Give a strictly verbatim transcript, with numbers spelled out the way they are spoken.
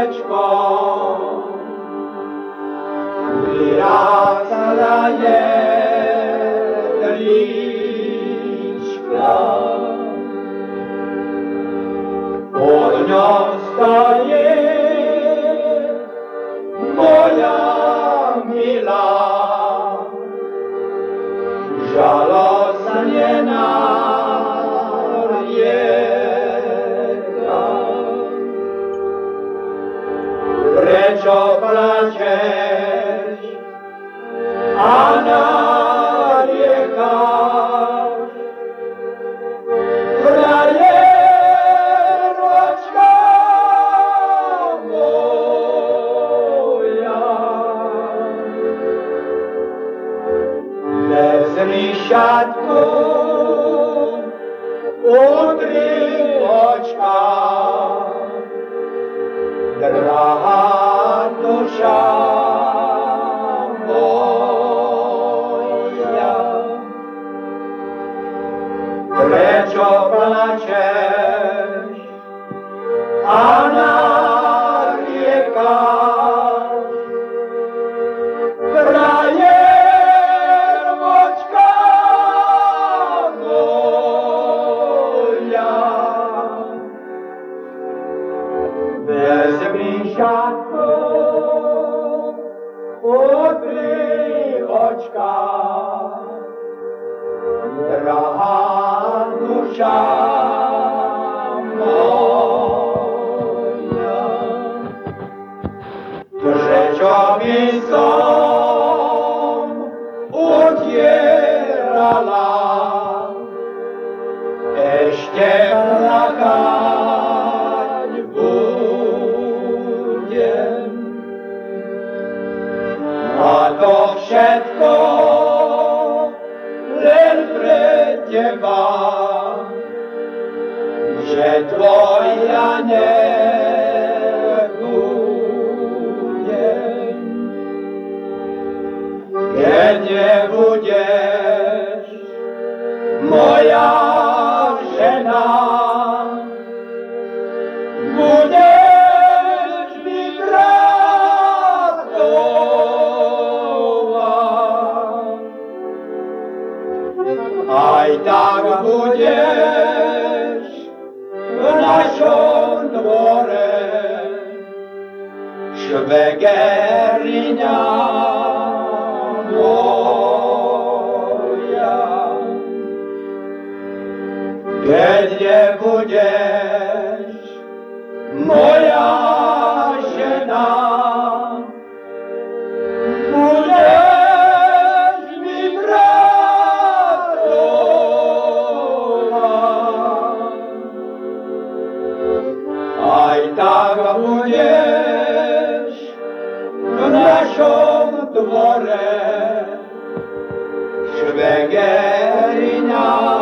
Łyżeczką wyrasta jedliczka, pod nią staje moja mila, żalosna narjeka. Prečo plačeš a nariekaš, frajeročka moja? Vezmi šatku, utri očka, drahá duša moja. Prečo plačeš a nariekaš, frajeročka moja? Vezmi šatku, utri očka, drahá duša moja. Prečo by som utierala ešte plakať budem? A to všetko len pre teba, že tvoja nebudem. Keď nebudeš moja žena, budeš mi bratkovať. Aj tak budeš v našom dvore švegeriňa moja. Keď nebudeš moja žena, budeš mi bratkovať. Aj tak budeš v našom dvore švegeriňa